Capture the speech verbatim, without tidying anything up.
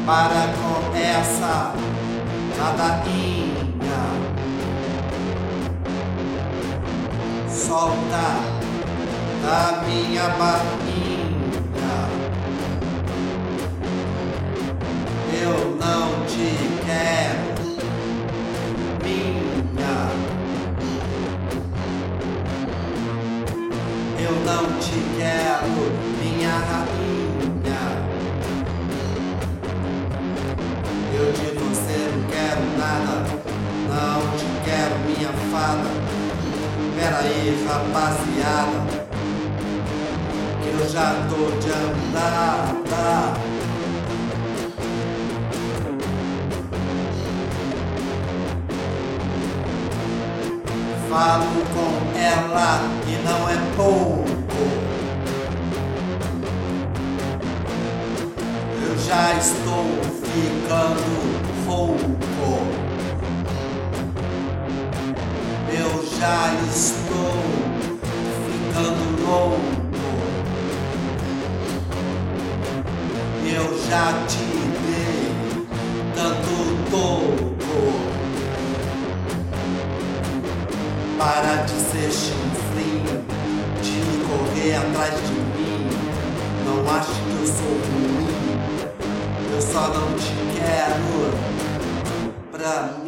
Para com essa ladainha. Solta da minha barriga. Eu não te quero, minha. Eu não te quero, minha rainha. Eu de você não quero nada, não te quero, minha fada. Pera aí, rapaziada, que eu já tô de andada. Falo com ela e não é pouco. Eu já estou ficando rouco. Eu já estou ficando louco. Eu já te dei tanto toco. Para de ser chifrinho, de correr atrás de mim. Não acho que eu sou ruim, eu só não te quero pra mim.